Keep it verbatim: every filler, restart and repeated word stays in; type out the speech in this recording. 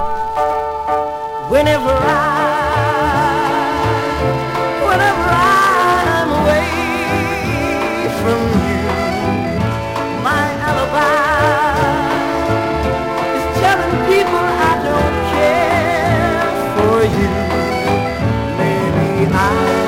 Whenever I, whenever I'm away from you, my alibi is telling people I don't care for you. Maybe I